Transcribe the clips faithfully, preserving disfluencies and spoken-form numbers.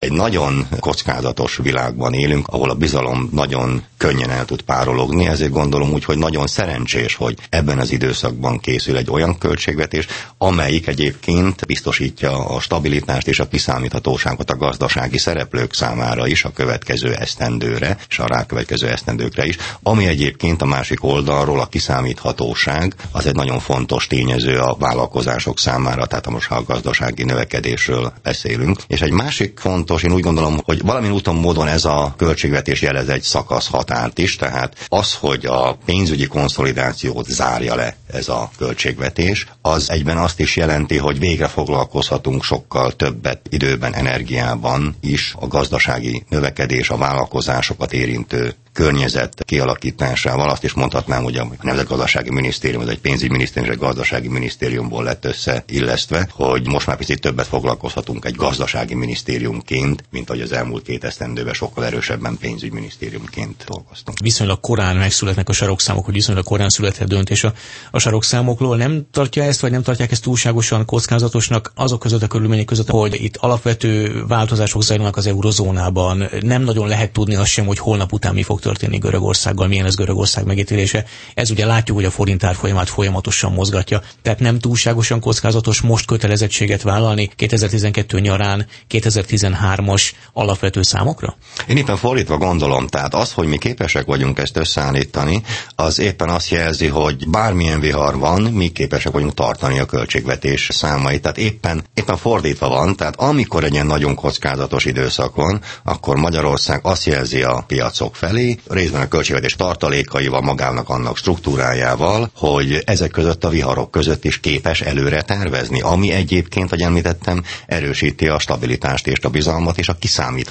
egy nagyon kockázatos világban élünk, ahol a bizalom nagyon könnyen el tud párologni, ezért gondolom úgy, hogy nagyon szerencsés, hogy ebben az időszakban készül egy olyan költségvetés, amelyik egyébként biztosítja a stabilitást és a kiszámíthatóságot a gazdasági szereplők számára is a következő esztendőre, és a rákövetkező esztendőkre is, ami egyébként a másik oldalról a kiszámíthatóság, az egy nagyon fontos tényező a vállalkozások számára, tehát most ha a gazdasági növekedésről beszélünk. És egy másik fontos, én úgy gondolom, hogy valamilyen úton módon ez a költségvetés jelez egy szakaszhatárt is, tehát az, hogy a pénzügyi konszolidációt zárja le ez a költségvetés, az egyben azt is jelenti, hogy végre foglalkozhatunk sokkal többet időben, energiában is a gazdasági növekedés, a vállalkozásokat érintő környezet kialakításával. Azt is mondhatnám, hogy a Nemzetgazdasági Minisztérium, ez egy pénzügyminisztérium, és egy gazdasági minisztériumból lett összeillesztve, hogy most már picit többet foglalkozhatunk egy gazdasági minisztériumként, mint ahogy az elmúlt két esztendőben sokkal erősebben pénzügyminisztériumként dolgoztunk. Viszonylag korán megszületnek a sarokszámok, hogy viszonylag korán született döntés a, a sarokszámokról. Nem tartja ezt, vagy nem tartják ezt túlságosan kockázatosnak azok között a körülmények között, hogy itt alapvető változások zajlanak az eurozónában. Nem nagyon lehet tudni azt sem, hogy holnap után mi fog történni Görögországgal, milyen ez Görögország megítélése. Ez ugye látjuk, hogy a forint árfolyamát folyamatosan mozgatja. Tehát nem túlságosan kockázatos most kötelezettséget vállalni kétezer-tizenkettő nyarán kétezer-tizenhármas alapvető számokra? Én éppen fordítva gondolom, tehát az, hogy mi képesek vagyunk ezt összeállítani, az éppen azt jelzi, hogy bármilyen vihar van, mi képesek vagyunk tartani a költségvetés számait. Tehát éppen, éppen fordítva van, tehát amikor egy ilyen nagyon kockázatos időszak van, akkor Magyarország azt jelzi a piacok felé, részben a költségvetés tartalékaival, magának annak struktúrájával, hogy ezek között a viharok között is képes előre tervezni, ami egyébként, ahogy említettem, erősíti a stabilitást és a bizalmat és a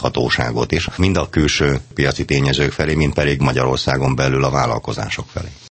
kiszámíthatóságot is, mind a külső piaci tényezők felé, mind pedig Magyarországon belül a vállalkozások felé.